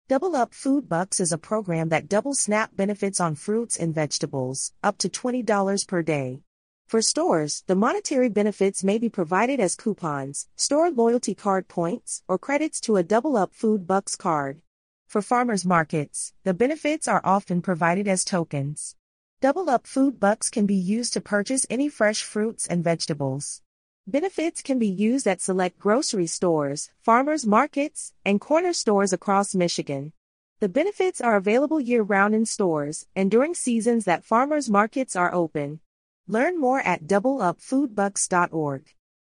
Double Up Food Bucks is a program that doubles SNAP benefits on fruits and vegetables, up to $20 per day. For stores, the monetary benefits may be provided as coupons, store loyalty card points, or credits to a Double Up Food Bucks card. For farmers markets, the benefits are often provided as tokens. Double Up Food Bucks can be used to purchase any fresh fruits and vegetables. Benefits can be used at select grocery stores, farmers markets, and corner stores across Michigan. The benefits are available year-round in stores and during seasons that farmers markets are open. Learn more at doubleupfoodbucks.org.